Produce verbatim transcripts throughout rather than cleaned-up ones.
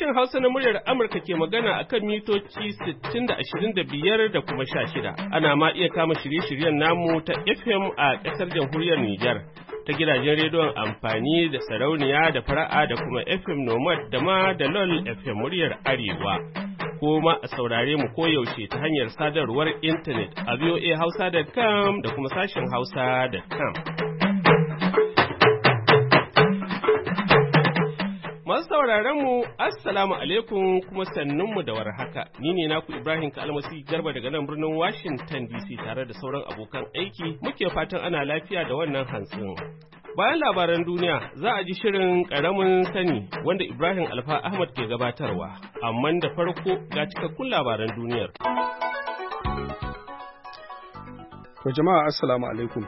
Sashen Hausa na muryar Amurka ke magana a kan mitoci sittin da ashirin da biyar da kuma sha shida. Ana ma iya kama shirye-shiryen namu ta F M a ƙasar jamhuriyar Nijar, ta gidajen rediyon amfani da sarauniya da fara'a da kuma F M Nomad da ma da LOL F M muryar Arewa. Ko ma a saurare mu koyaushe ta hanyar sadarwar intanet a v o a hausa dot com da kuma sashen hausa dot com. Masu sauraron mu assalamu alaikum kuma sannunmu da warhaka. Ni ne naku Ibrahim Kalmasi Garba daga nan birnin Washington D C tare da sauran abokan aiki. Muke fatan ana lafiya da wannan hantsin. Bayan labaran duniya za a ji shirin ƙaramin sani wanda Ibrahim Alfa Ahmad ke gabatarwa, amma da farko ga cikakkun labaran duniyar. To jama'a assalamu alaikum.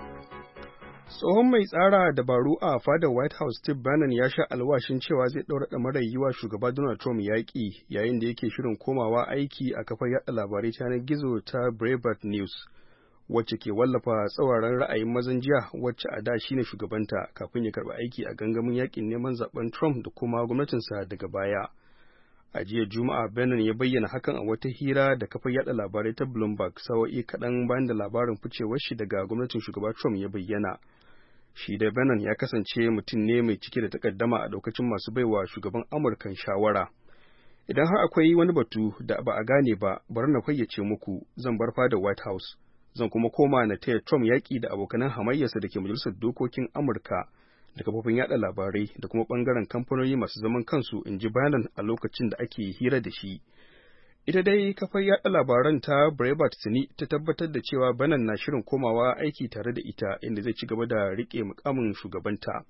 Tsohon mai tsara dabaru a fadar White House Steve Bannon ya sha alwashin cewa zai ɗaura ɗamarar yi wa shugaba Donald Trump yaƙi yayin da yake shirin komawa aiki a kafar yaɗa labarai ta yanar gizo ta Breitbart News, wacce ke wallafa tsauraran ra'ayin mazan jiya, wacce a da shine shugabanta kafin ya karɓi aiki a gangamin yaƙin neman zaben Trump da kuma gwamnatinsa daga baya. A jiya Juma'a, Bannon ya bayyana hakan a wata hira da kafar yaɗa labarai ta Bloomberg sa'o'i kaɗan bayan da labarin ficewar shi daga gwamnatin shugaba Trump ya bayyana. Shi da Bannon ya kasance mutum ne mai cike da takaddama a lokacin masu baiwa shugaban Amurkan shawara. Idan har akwai wani batu da ba a gane ba, bari na fayyace muku, zan bar fadar White House, zan kuma koma na taya Trump yaƙi da abokanan hamayyarsa da ke majalisar dokokin Amurka da kafofin yaɗa labarai da kuma ɓangaren kamfanoni masu zaman kansu, in ji Bannon a lokacin da ake hira da shi. Ita dai kafar yaɗa labaran ta Breitbart tuni ta tabbatar da cewa Bannon na shirin komawa aiki tare da ita, inda zai ci gaba da riƙe mukamin shugabanta.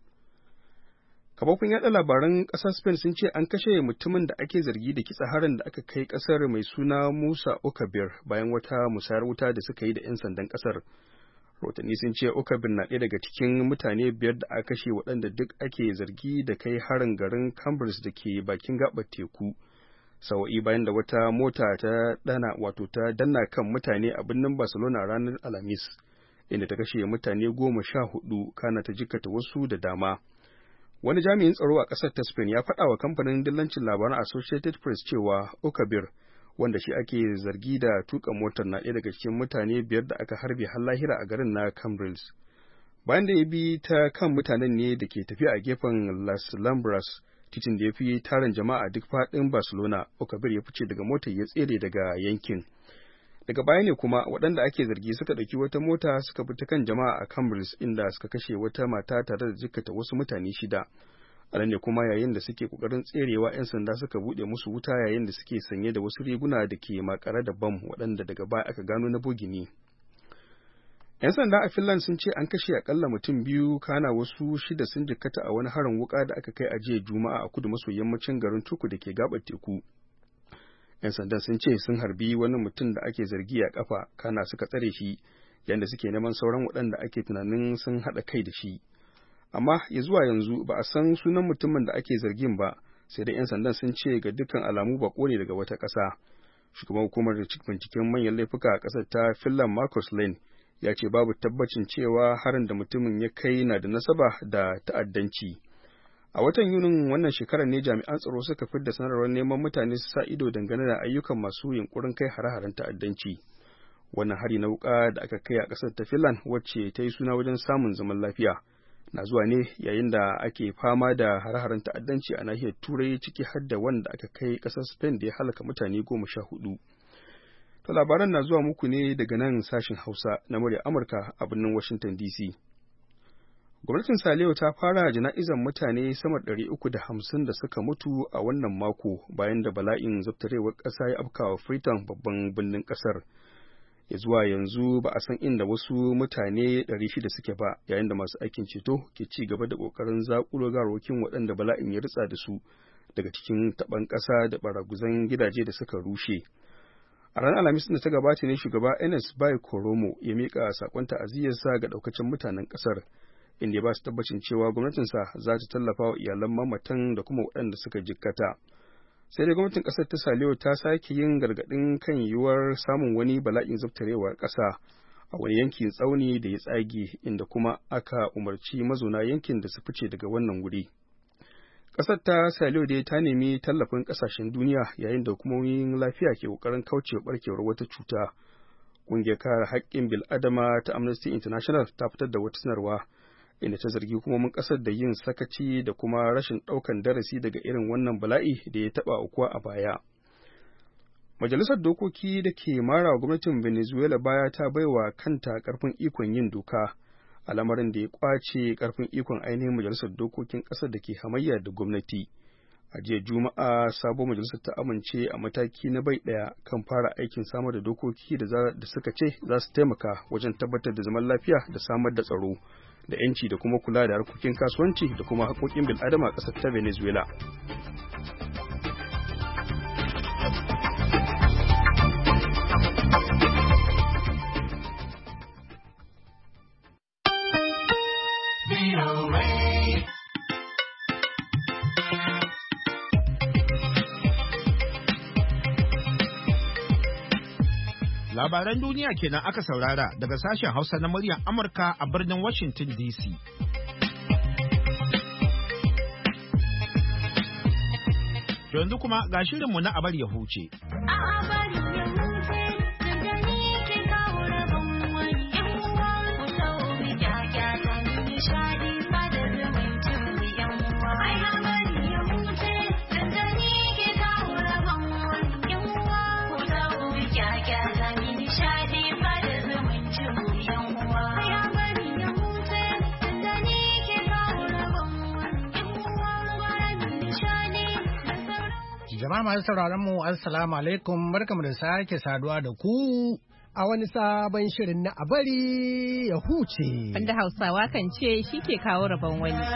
Kafofin yaɗa labaran ƙasar Spain sun ce an kashe mutumin da ake zargi da kitsa harin da aka kai ƙasar mai suna Musa Okabir bayan wata musayar wuta da suka yi da 'yan sandan ƙasar. Rahotanni sun ce Okabir na ɗaya daga cikin mutane biyar da aka kashe waɗanda duk ake zargi da kai harin garin Cambridge da ke bakin gaɓar teku. Sawa'i bayan da wata mota ta dana wato ta danna kan mutane a birnin Barcelona ranar Alhamis, inda ta kashe mutane goma sha hudu kana ta jikkata wasu da dama. Wani jami'in tsaro a ƙasar ta Spain ya faɗa wa kamfanin dillancin labaran Associated Press cewa Okabir, wanda shi ake zargi da tuka motar, na ɗaya daga cikin mutane biyar da aka harbe har lahira a garin na Cambridge. Bayan da ya bi ta kan mutanen ne da ke tafiya a gefen Las Lambras, titin da ya fi tarin jama'a duk faɗin Barcelona, Okabir ya fice daga motar ya tsere daga yankin. Daga baya ne kuma waɗanda ake zargi suka ɗauki wata mota suka bi ta kan jama'a a Cambridge, inda suka kashe wata mata tare da jikkata wasu mutane shida. A nan ne kuma yayin da suke ƙoƙarin tserewa, 'yan sanda suka buɗe musu wuta yayin da suke sanye da wasu riguna da ke makare da bam waɗanda daga baya aka gano na bogi ne. 'Yan sanda a Finland sun ce an kashe akalla mutum biyu, kana wasu shida sun jikkata a wani harin wuka da aka kai a jiya Juma'a a kudu maso yammacin garin Turku da ke gabar teku. 'Yan sandan sun ce sun harbi wani mutum da ake zargi a kafa, kana suka tsare shi yadda suke neman sauran waɗanda ake tunanin sun haɗa kai da shi. Amma ya zuwa yanzu ba a san sunan mutumin da ake zargin ba, sai dai 'yan sandan sun ce ga dukkan alamu baƙo ne daga wata ƙasa. Shugaban hukumar binciken manyan laifuka a ƙasar ta Finland, Markus Lane, ya ce babu tabbacin cewa harin da mutumin ya kai na da nasaba da ta'addanci. A watan Yunin wannan shekarar ne jami'an tsaro suka fidda sanarwar neman mutane su sa ido dangane da ayyukan masu yunkurin kai hare-haren ta'addanci. Wannan hari na wuka da aka kai a ƙasar ta Finland, wacce ta yi suna wajen samun zaman lafiya, na zuwa ne yayin da ake fama da hare-haren ta'addanci a nahiyar Turai, ciki har da wanda aka kai ƙasar Spain da ya halaka mutane goma sha hudu. To labaran na zuwa muku ne daga nan sashin Hausa na muryar Amurka a birnin Washington D C. Gwamnatin Saliyo ta fara jana'izar mutane sama da ɗari uku da hamsin da suka mutu a wannan mako bayan da bala'in zabtarewar ƙasa ya afkawa Freetown, babban birnin ƙasar. Ya zuwa yanzu ba a san inda wasu mutane ɗari shida suke ba, yayin da masu aikin ceto ke ci gaba da ƙoƙarin zaƙulo gawarwakin waɗanda bala'in ya ritsa da su daga cikin taɓan ƙasa da baraguzan gidaje da suka rushe. A ranar Alhamis da ta gabata ne shugaba Ernest Bai Koroma ya miƙa saƙon ta'aziyyarsa ga ɗaukacin mutanen ƙasar, inda ya ba su tabbacin cewa gwamnatinsa za ta tallafa wa iyalan mamatan da kuma waɗanda suka jikkata. Sai dai gwamnatin ƙasar ta Saliyo ta sake yin gargaɗin kan yiwuwar samun wani bala'in zabtarewar ƙasa a wani yankin tsauni da ya tsage, inda kuma aka umarci mazauna yankin da su fice daga wannan wuri. Ƙasar ta Saliyo dai ta nemi tallafin ƙasashen duniya yayin da hukumomin lafiya ke ƙoƙarin kaucewa ɓarkewar wata cuta. Ƙungiyar kare haƙƙin bil'adama ta Amnesty International ta fitar da wata sanarwa inda ta zargi hukumomin ƙasar da yin sakaci da kuma rashin ɗaukan darasi daga irin wannan bala'i da ya taɓa aukuwa a baya. Majalisar Dokoki da ke mara gwamnatin Venezuela baya ta baiwa kanta ƙarfin ikon yin doka, al'amarin da ya ƙwace ƙarfin ikon ainihin Majalisar Dokokin ƙasar da ke hamayya da gwamnati. A jiya Juma'a, sabo majalisar ta amince a mataki na bai ɗaya kan fara aikin samar da dokoki da suka ce za su taimaka wajen tabbatar da zaman lafiya da samar da tsaro da 'yanci da kuma kula da harkokin kasuwanci da kuma haƙoƙin bil'adama a ƙasar ta Venezuela. Labaran duniya kenan aka saurara daga sashen Hausa na muryar Amurka a birnin Washington D C. Yanzu kuma ga shirinmu na abar ya huce. Jama'a masu sauraron mu assalamu alaikum, barkamu da sake saduwa da ku a wani sabon shirin na abari ya huce. Wanda Hausawa kan ce shi ke kawo rabon wani.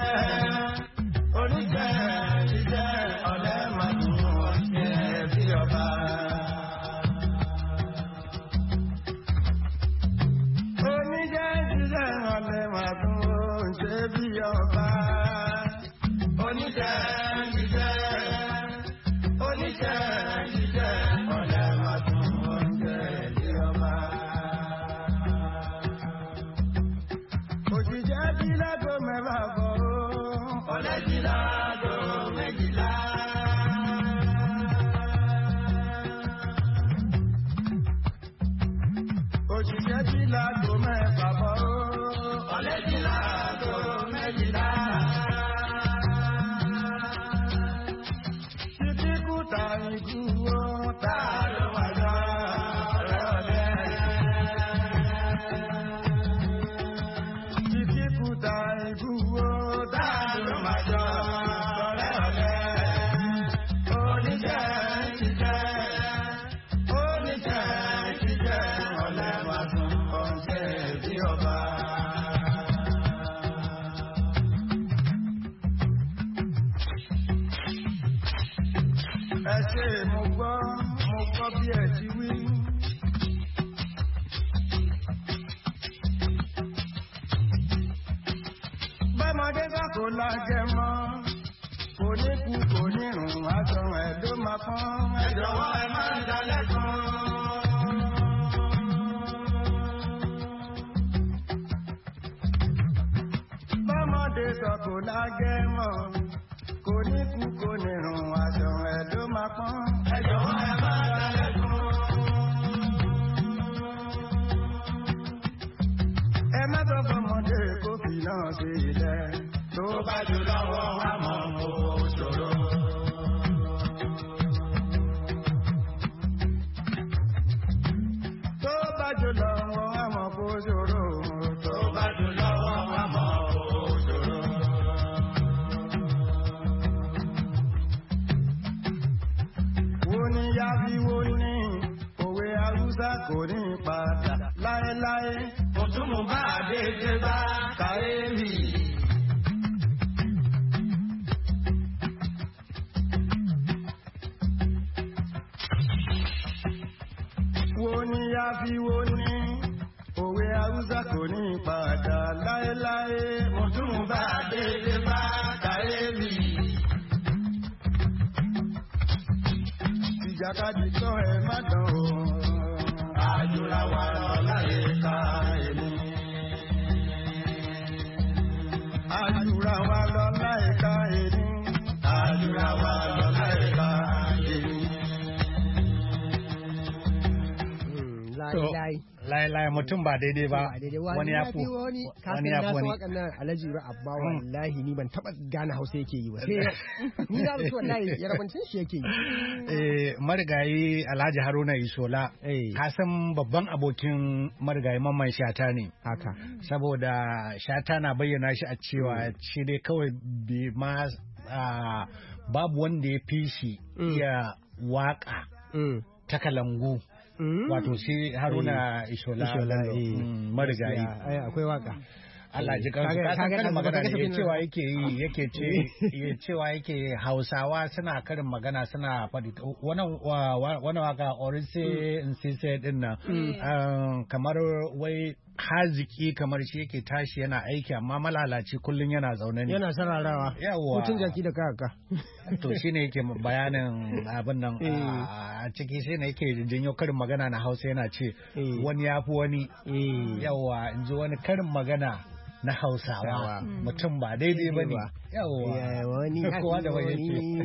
layi mutum ba daidai ba wani ya fi wani wani ya fi wani wakannan Alhaji Ra Abba wallahi ni ban taba gane Hausa yake yi ba sai ni da su wallahi yarabancin shi yake yi eh marigayi Alhaji Haruna Ishola ka san babban abokin marigayi Mamman Shata ne haka saboda Shata na bayyana shi a cewa shi dai kawai bi ma babu wanda ya fi shi iya waka ta kalangu wato shi Haruna Ishola marigayi akwai waka Allah ji kansu ka san karin magana ne cewa yake yi yake ce cewa yake Hausawa suna karin magana suna faɗi wannan wannan waka orise insise din nan kamar wai haziki kamar shi yake tashi yana aiki amma malalaci kullun yana zaune ne yana sararawa yawa mutun jaki da kaka to shine yake bayanin abin nan a ciki sai ne yake jinyo karin magana na Hausa yana ce wani yafi wani yawa inji wani karin magana na Hausawa mutum ba daidai ba ne yawa wani kowa da wani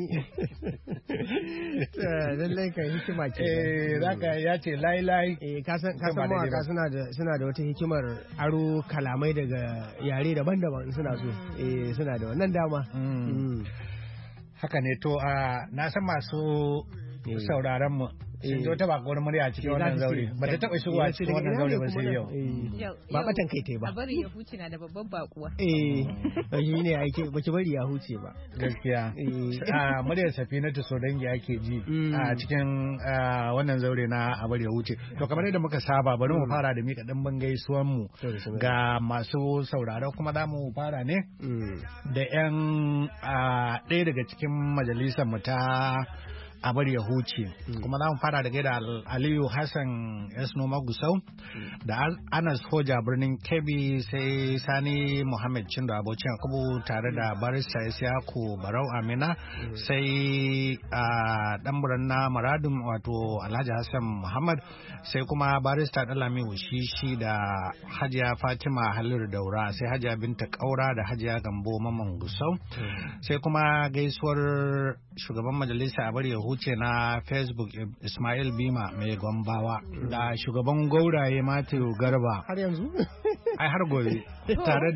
lallai kan hikima ce eh zaka ya ce lai lai eh kasan kasan mawaka suna da suna da wata hikimar aro kalamai daga yare daban-daban suna so eh suna da wannan dama haka ne to na san masu sauraron mu sun zo ta baka wani murya cikin wannan zaure ba ta taba shigowa cikin wannan zaure ba sai yau ba batan kai tai ba a bari ya huce na da babban bakuwa eh shi ne ake baki bari ya huce ba gaskiya a muryar Safinatu Sodangi ake ji a cikin wannan zaure na a bari ya huce to kamar yadda muka saba bari mu fara da mika dimbin gaisuwan mu ga masu sauraro kuma za mu fara ne da yan ɗaya daga cikin majalisar mu ta a bari ya huce kuma za mu fara da gaida Aliyu Hassan Esnoma Gusau da Anas Hoja birnin Kebbi sai Sani Muhammad Chindo Abocin Yakubu tare da Barista Isiyaku Barau Amina sai dan na Maradun wato Alhaji Hassan Muhammad sai kuma Barista Dalami Wushishi da Hajiya Fatima Halil Daura sai Hajiya Binta Kaura da Hajiya Gambo Mamman Gusau sai kuma gaisuwar shugaban majalisa a bari ya huce na Facebook Ismail Bima mai Gombawa da shugaban gauraye Matthew Garba har yanzu ai har gobe tare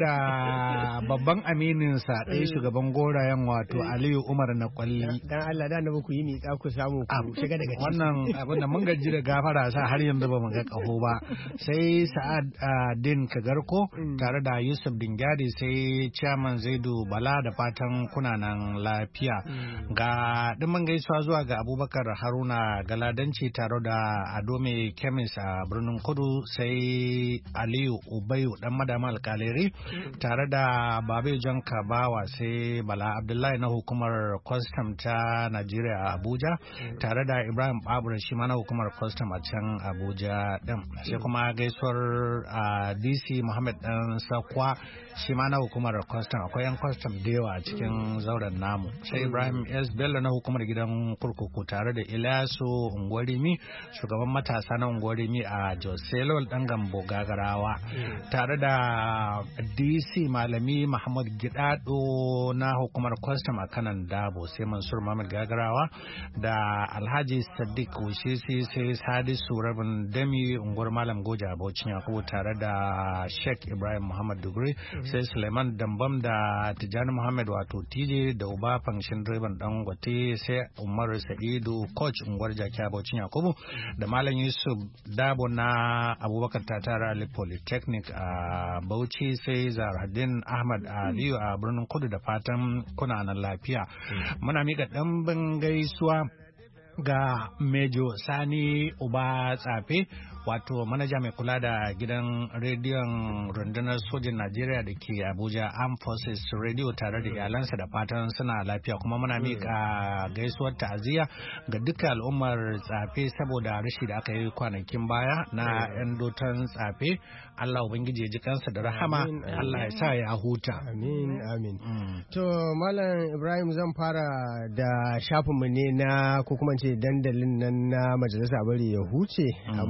da babban amininsa ɗaya shugaban gorayen wato Aliyu Umar na Kwalli dan Allah da na ku yi miƙa ku samu ku shiga daga ciki wannan abin da mun gaji da gafara sa har yanzu ba mu ga kaho ba sai Sa'ad Din Kagarko tare da Yusuf Dingyadi sai Chairman Zaidu Bala da fatan kuna nan lafiya ga dimin gaisuwa zuwa ga Abubakar Haruna Galadanci tare da Adome Kemis a birnin Kudu sai Aliyu Ubayu dan madama alkaleri tare da Babe John Kabawa sai Bala Abdullahi na hukumar custom ta Najeriya a Abuja tare da Ibrahim Babura shi ma na hukumar custom a can Abuja din sai kuma gaisuwar D C Muhammad dan Sakwa shi ma na hukumar custom akwai yan custom da yawa a cikin zauren namu sai Ibrahim S Bello na hukumar gidan kurkuku tare da Ilyasu Ungwarimi shugaban matasa na Ungwarimi a Joselol dan Gambo Gagarawa tare da D C Malami Muhammad Gidado na hukumar custom a kanan Dabo sai Mansur Muhammad Gagarawa da Alhaji Sadiq Wushisi sai Sadisu Rabin Dami unguwar Malam Goja Abocin Yakubu tare da Sheikh Ibrahim Muhammad Duguri sai Suleiman Dambam da Tijani Muhammad wato T J da Uba Fangshin Direban Dangote sai Umar Sa'idu coach unguwar Jaki Abocin Yakubu da Malam Yusuf Dabo na Abubakar Tatara Ali Polytechnic a Bauchi sai Zahraddin Ahmad Aliyu a birnin Kudu da fatan kuna nan lafiya. Muna mika ɗanbin gaisuwa ga Mejo Sani Uba Tsafe wato manaja mai kula da gidan rediyon rundunar sojin Najeriya da ke Abuja Armed Forces Radio tare da iyalansa da fatan suna lafiya kuma muna mika gaisuwar ta'aziyya ga duka al'ummar Tsafe saboda rashi da aka yi kwanakin baya na yan dotan Tsafe. Allah ubangiji ya ji kansa da rahama Allah ya sa ya huta. Amin amin. To Malam Ibrahim zan fara da shafinmu ne na ko kuma ce dandalin nan na majalisa bari ya huce amma a shafin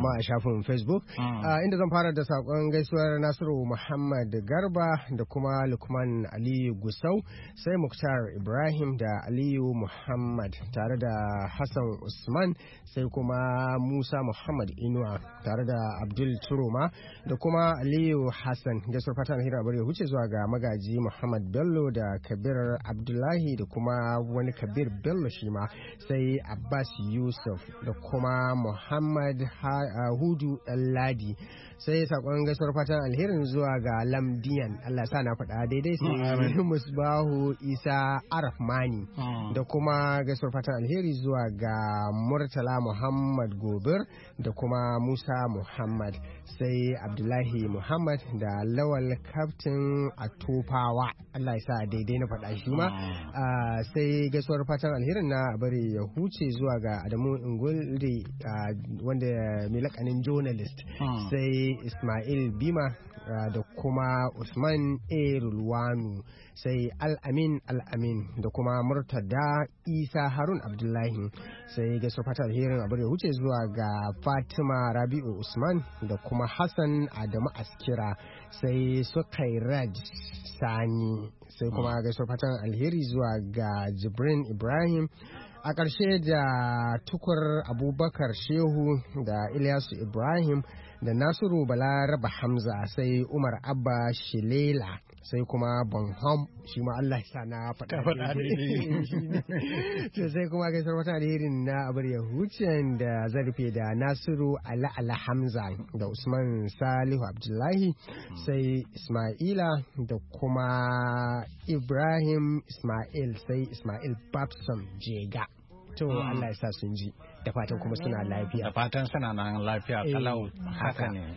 shafin Facebook inda zan fara da sakon gaisuwar Nasiru Muhammad Garba da kuma Lukman Aliyu Gusau sai Muktar Ibrahim da Aliyu Muhammad tare da Hassan Usman sai kuma Musa Muhammad Inuwa tare da Abdul Turoma da kuma Aliyu Hassan gaisuwar fatan hira bari huce zuwa ga magaji Muhammad Bello da Kabir Abdullahi da kuma wani Kabir Bello shi ma sai Abbas Yusuf da kuma Muhammad Hudu Ɗanladi sai sakon gaisuwar fatan alherin zuwa ga Lamdiyan Allah sa na faɗa daidai sai Musbahu Isa Arafmani da kuma gaisuwar fatan alheri zuwa ga Murtala Muhammad Gobir da kuma Musa Muhammad sai Abdullahi Muhammad da Lawal Kaftin Atofawa Allah ya sa daidai na faɗa shi ma sai gaisuwar fatan alherin na bari ya huce zuwa ga Adamu Ingulde wanda mai lakanin journalist sai Ismail Bima da kuma Usman A. Rulwanu sai Al-Amin Al-Amin da kuma Murtada Isa Harun Abdullahi sai gaisuwar fatan alherin abar ya huce zuwa ga Fatima Rabi'u Usman da kuma Hassan Adamu Askira sai Sukairaj Sani sai kuma gaisuwar fatan alheri zuwa ga Jibrin Ibrahim a ƙarshe da Tukur Abubakar Shehu da Ilyasu Ibrahim da Nasiru Balaraba Hamza sai Umar Abba Shilela sai kuma Bonham shi ma Allah ya na faɗa to sai kuma gaisar wata alherin na abar yahuciyan da zarfe da Nasiru Ala Ala Hamza da Usman Salihu Abdullahi sai Ismaila da kuma Ibrahim Ismail sai Ismail Babson Jega to Allah ya sa sun ji da fatan kuma suna lafiya da fatan suna nan lafiya kalau haka ne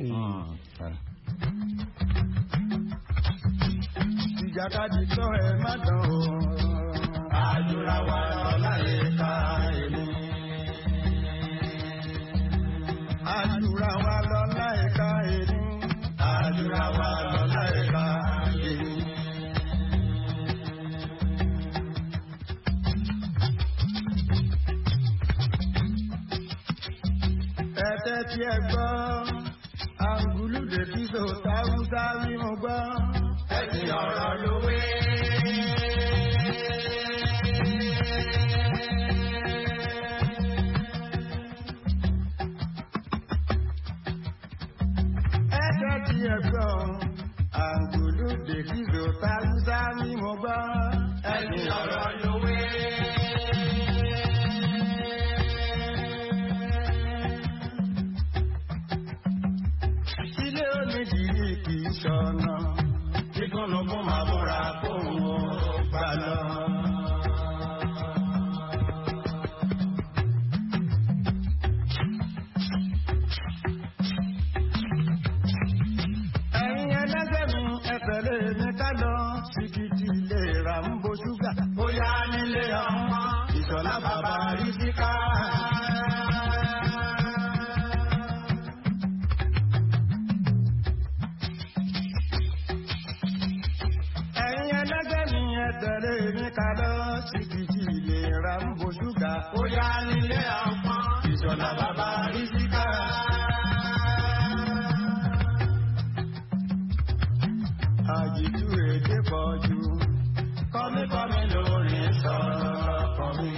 ìjàkadì tó ẹ má dán o àjùra wa láyé ká èmi àjùra wa lọ láyé ká èmi àjùra wa lọ láyé ká èmi. ẹ̀tẹ́ tí ẹ gbọ́ àǹgùlùdè tí sọ táwùsá wí mo gbọ́. Ẹ̀sìn ọ̀rọ̀ lówé. Ẹ̀jẹ̀ tí ẹ gbọ́, àǹgùlù dèkìzò táwùsá ni mo gbọ́. Ẹ̀sìn ọ̀rọ̀ lówé. Ilé onídìrí kì í ṣọ̀nà. Kíkúnnùkún máa búra kóhùn ó gbà lọ. Ẹ̀yin ẹlẹ́gbẹ́ mi ẹ̀fẹ̀ lè ní ká lọ. Sìkìtì lè rà ń bo ṣúgà. Bóyá nílé ọmọ ìṣọ̀lá bàbá rí síká. Tẹ̀lé mi ká lọ sìkìtì lè ra ń bo ṣúgà. Ó yá nílé ọpọ́n ìṣọ̀lá bàbá rí síká. Àjìjú èdè pọ̀ jù. Kọ́míkọ́mí lórí sọ̀rọ̀ kọ́mí.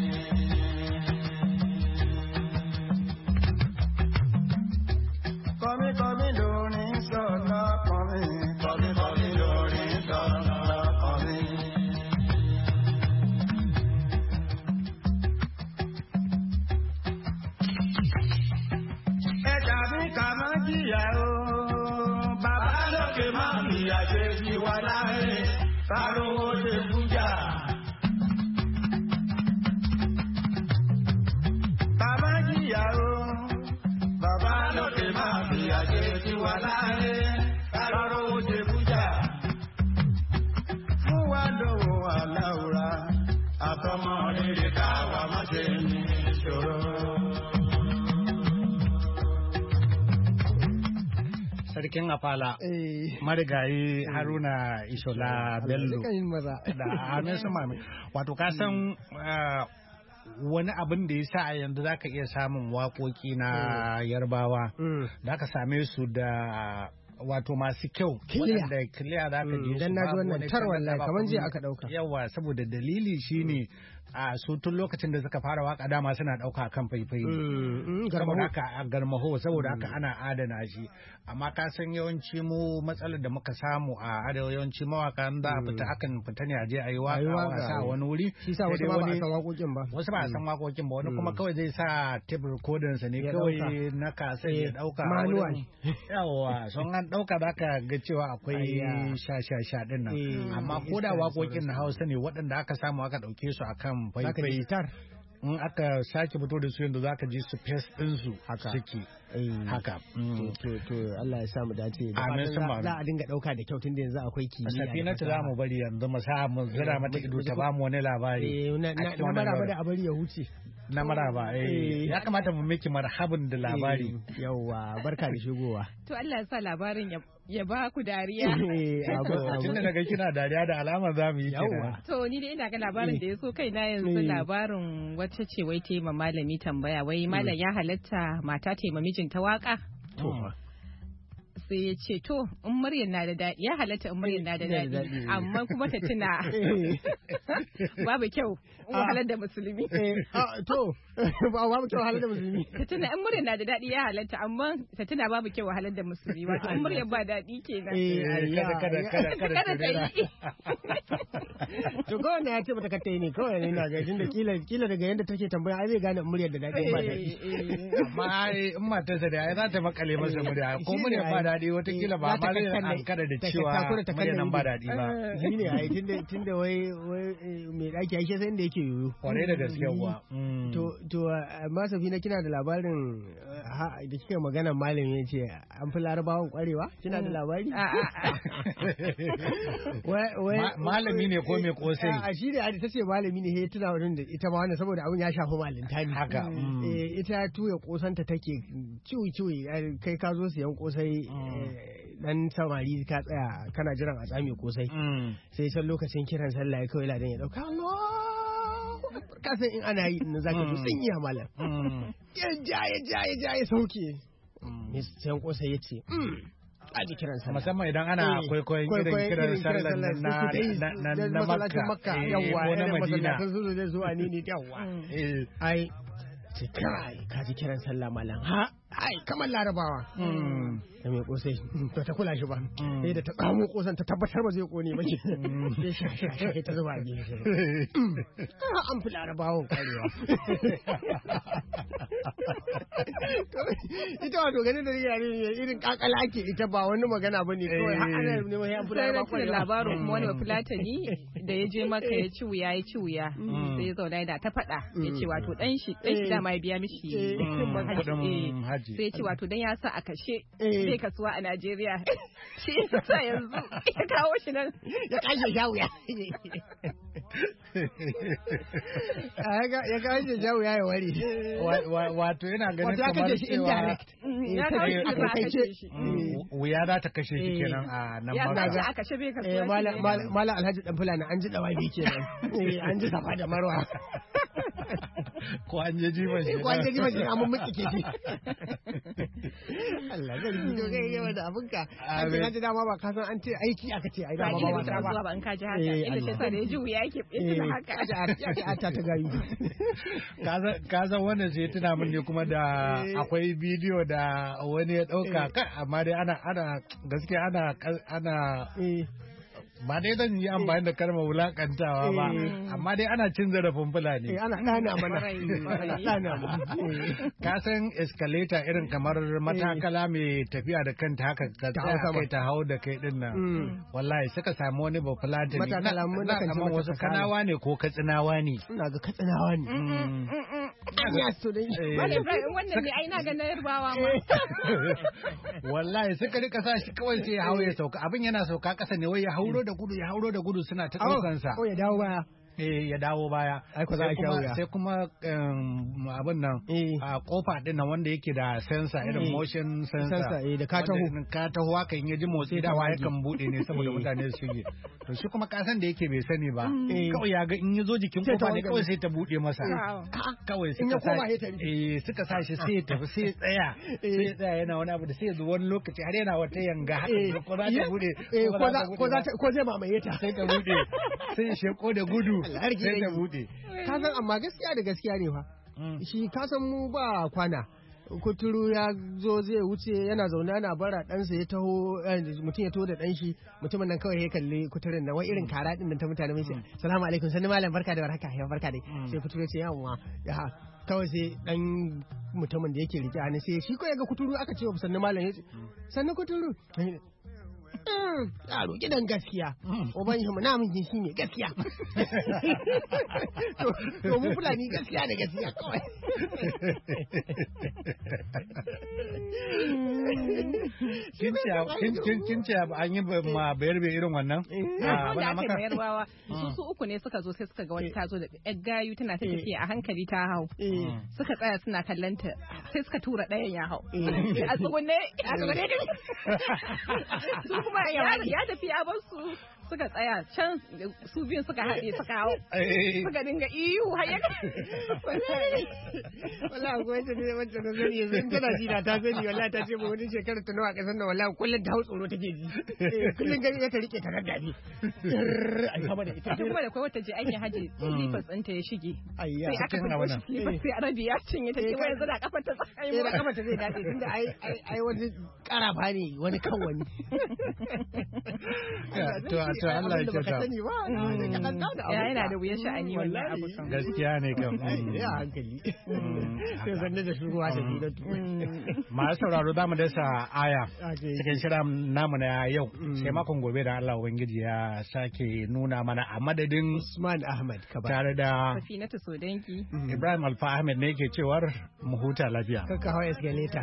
Kọ́míkọ́mí lórí sọ̀rọ̀ kọ́mí. Kọ́míkọ́mí lórí sọ̀rọ̀ kọ́mí. Jìyà o, bàbá lókè máa ń ìyà ṣe fi wá láàrin, kárówó lè fújà. Bàbá jìyà o, bàbá lókè máa ń ìyà ṣe fi wá láàrin, kárówó lè fújà. Fún wa lówó aláwòrán, àtọmọ rere káwa má ṣe ní ìṣòro. Sarkin Afala marigayi Haruna Ishola Bello da Amin Sumami wato ka san wani abin da ya sa a yanzu za ka iya samun waƙoƙi na yarbawa da ka same su da wato masu kyau waɗanda kiliya za ka ji dan na ji wannan tarwalla kamar jiya aka ɗauka yawa saboda dalili shine a su tun lokacin da suka fara waka dama suna ɗauka kan faifai saboda haka a garmaho saboda haka ana adana shi amma ka san yawanci mu matsalar da muka samu a arewa yawanci mawaka da a fita akan fita ne a je a yi waka wasa a wani wuri shi sa wasu ba a san waƙoƙin ba wasu ba a san waƙoƙin ba wani kuma kawai zai sa tape recording sa ne kawai na kasa ya ɗauka manual yawa son an ɗauka za ka ga cewa akwai sha sha sha ɗin nan amma ko da waƙoƙin na Hausa ne waɗanda aka samu aka ɗauke su akan faifai in aka sake fito da su yadda za ka ji su fes ɗinsu suke haka. To to Allah ya samu dace. Amin sun ba. Za a dinga ɗauka da kyau tunda yanzu akwai kimiyya. Safinatu za mu bari yanzu mu sa mu zira mata ido ta ba mu wani labari. Na maraba da a bari ya huce. Na maraba eh ya kamata mu miki marhabin da labari. Yawwa barka da shigowa. To Allah ya sa labarin ya ya ba ku dariya. Tunda daga kina dariya da alama za mu yi kenan. To ni dai ina ga labarin da ya so kaina yanzu labarin wacce ce wai tema malami tambaya wai malam ya halatta mata tema mijin ta waka. To sai ya ce to in muryar na da daɗi ya halatta in muryar na da daɗi amma kuma ta tuna babu kyau wahalar da musulmi to babu kyau wahalar da musulmi ta tuna in muryar na da daɗi ya halatta amma ta tuna babu kyau wahalar da musulmi wato in muryar ba daɗi kenan kada kada kada kada ta yi to kawai na ya ce bata kata yi ne kawai ne na ga da kila kila daga yadda take tambaya ai zai gane muryar da daɗi ba daɗi amma in matarsa da ai za ta makale masa murya ko muryar ba daɗi watakila ba ma zai an kada da cewa muryan ba daɗi ba. Shi ne ai tunda tunda wai mai ɗaki ake san da yake yoyo. Kwarai da gaske kuwa. To to amma Safina kina da labarin da kika magana malami ya ce an fi larabawan kwarewa? Kina da labari? Malami ne ko mai kosai? A shi ne ta ce malami ne ya tuna wurin da ita ma wannan saboda abin ya shafi malinta ne. Haka. Ita tuya kosanta take ciwi ciwi kai ka zo siyan kosai dan samari ka tsaya kana jiran a tsame kosai sai can lokacin kiran sallah ya kawai ladan ya dauka ka san in ana yi na zaka ji sun iya malam ya ja ya ja ya ja ya sauke ne sai kosai ya ce a ji kiran sallah musamman idan ana kwaikwayon irin kiran sallah na na makka yawa na madina sun zo da zuwa ne ne yawa ai ce kai ka ji kiran sallah malam ha ai kamar larabawa da mai kosai to ta kula shi ba sai da ta tsamo kosan ta tabbatar ba zai kone ba ke sai shashe ta zuba gefe an fi larabawan kwarewa ita wato ganin da yare ne irin kakala ake ita ba wani magana ba ne kawai har ana ne mai an fi larabawan kwarewa labarin kuma wani bafulatani da ya je maka ya ci wuya ya ci wuya sai ya zauna yana ta faɗa ya ce wato dan shi dan shi dama ya biya mishi haji sai ya ce wato dan ya sa a kashe zai kasuwa a Najeriya shi ya sa yanzu ya kawo shi nan ya kashe shawuya ya kawo shi shawuya ya ware wato yana ganin kamar cewa ya kawo shi ba a kashe shi wuya za ta kashe shi kenan a nan ya sa a kashe bai kasuwa mala alhaji dan fulani an ji dawabi kenan an ji safa da marwa ko an je jiban shi ko an je jiban shi amma mutsike shi Allah zai ji to kai yawa da abinka an ce kaji dama ba ka san an ce aiki aka ce ai dama ba ba ba ba in ka ji haka inda shi sa da ya ji wuya yake tuna haka ya ce ata ta gayu ka san wannan sai tuna min ne kuma da akwai bidiyo da wani ya dauka kai amma dai ana ana gaskiya ana ana ba dai zan yi amfani da kalmar wulakantawa ba amma dai ana cin zarafin fulani ana ɗana mana ɗana mana ka san escalator irin kamar matakala mai tafiya da kanta haka ka tsaya kai ta hau da kai din nan wallahi suka samu wani ba fulani ne na kamar wasu kanawa ne ko katsinawa ne ina ga katsinawa ne ya so dai wannan ne ai na ga na yarbawa ma wallahi suka rika sa shi kawai sai ya hau ya sauka abin yana sauka kasa ne wai ya hauro da gudu ya hauro da gudu suna ta dukansa. Oh ya dawo baya. eh ya dawo baya ai ko za a shawo sai kuma abin nan a kofa din nan wanda yake da sensor irin motion sensor eh da ka taho ka taho haka in ya ji motsi da waya kan bude ne saboda mutane su shige to shi kuma kasan da yake bai sani ba kawai ya ga in ya zo jikin kofa ne kawai sai ta bude masa kawai suka sa eh suka sa shi sai ya tafi sai ya tsaya sai ya tsaya yana wani abu da sai ya zo wani lokaci har yana wata yanga haka ko za ta bude ko za ko zai mamaye ta sai ta bude sai ya sheko da gudu sai ta bude ka san amma gaskiya da gaskiya ne fa shi ka san mu ba kwana kuturu ya zo zai wuce yana zaune ana bara ɗansa ya taho mutum ya taho da ɗan shi mutumin nan kawai ya kalli kuturin nan wai irin kara ɗin nan ta mutane mai sai salamu alaikum sanni malam barka da warhaka ya barka dai sai kuturu ya ce yawwa ya kawai sai ɗan mutumin da yake rike hannu sai shi ko ya ga kuturu aka ce wa sanni malam ya ce sanni kuturu yaro gidan gaskiya uban shi na mun shi ne gaskiya to mu fulani gaskiya da gaskiya kawai kin ce an yi ma bayar bai irin wannan wanda ake bayarwa su su uku ne suka zo sai suka ga wani ta zo da yar gayu tana ta tafiya a hankali ta hau suka tsaya suna kallanta sai suka tura ɗayan ya hau a tsugunne a tsugunne su kuma ya tafi ya bar su suka tsaya can su biyun suka haɗe suka hau suka dinga iyu har ya wallahi ko wacce ne wacce na zani yanzu in tana ji da ta sani wallahi ta ce ba wani shekara ta nawa kasan nan wallahi kullum ta hau tsoro take ji kullum gani ta rike ta raddabi ai kama da ita kuma da kai wata je aikin haji slippers ɗinta ya shige sai aka kuma shi slippers sai arabi ya cinye ta ce wai yanzu da kafar ta tsakai mu da kafar ta zai dace tunda ai ai wani karafa ne wani kan wani to to Allah ya kyauta ya yana da wuyan sha'ani wannan abu kan gaskiya ne kam ya hankali to sanne da shuruwa da gidan masu sauraro za mu dasa aya cikin shirin namu na yau sai makon gobe da Allah ubangiji ya sake nuna mana a madadin Usman Ahmad Kaba tare da Safinatu Sodanki Ibrahim Alfa Ahmed ne yake cewar mu huta lafiya kaka hawa escalator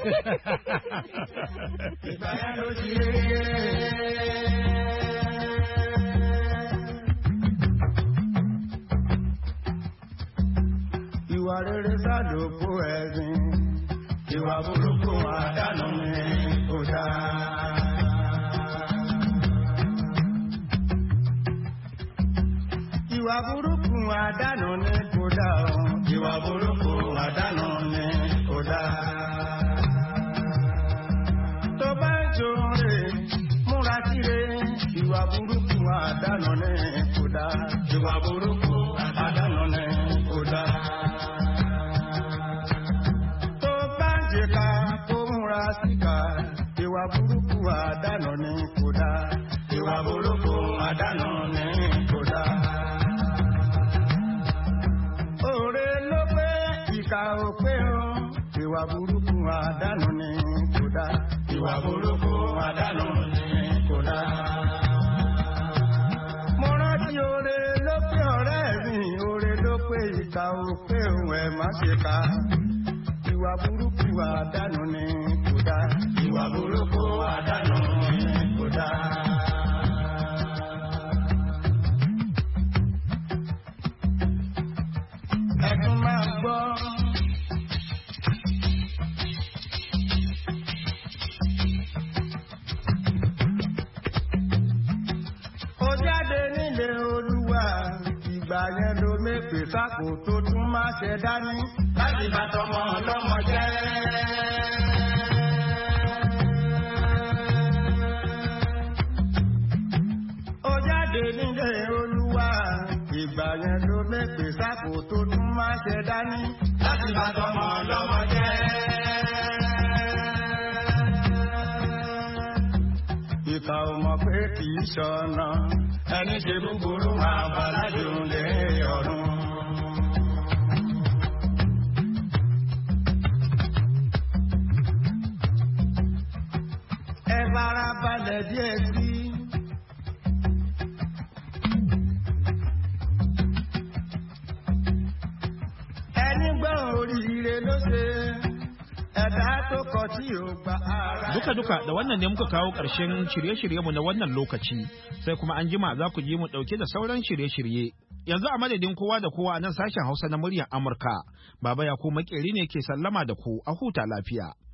ìwà rere sádòkú ẹ̀sìn ìwà burúkú àdánù ni kò dáa. ìwà burúkú àdánù ni kò dáa o ìwà burúkú àdánù ni kò dáa. tó bá ń ṣoore múra síre ìwà burúkú àdánù ni kò dáa ìwà burúkú àdánù ni kò dáa. ìwà burúkú àdánù ni kò dáa ìwà burúkú àdánù ni kò dáa. Oore ló pé ìkà ò pé o ìwà burúkú àdánù ni kò dáa ìwà burúkú àdánù ni kò dáa. Mo rántí oore ló pé ọ̀rẹ́ mi oore ló pé ìkà ò pé òun ẹ̀ má ṣe ká ìwà burúkú àdánù ni kò dáa ìwà burúkú àdánù ni kò dáa. Ẹ̀dùn máa gbọ́. Ó jáde nílé Olúwa ìgbà yẹn ló mépè sápò tó tún máa ṣe dání láti bá tọmọ ọlọ́mọ jẹ́. Ó jáde nílé Olúwa ìgbà yẹn ló mépè sápò tó tún máa ṣe dání láti bá tọmọ ọlọ́mọ jẹ́. Ìkà ò mọ̀ pé kì í ṣọ̀nà ẹni ṣe búburú máa bá ládùn lé ọ̀run. Ẹ fara balẹ̀ díẹ̀ sí. Ẹni gbọ́ oríire ló ṣe. Duka-duka da wannan ne muka kawo ƙarshen shirye-shiryenmu na wannan lokaci, sai kuma an jima za ku ji mu ɗauke da sauran shirye-shirye. Yanzu a madadin kowa da kowa a nan sashen Hausa na muryar Amurka, Baba Yakubu Makeri ne ke sallama da ku a huta lafiya.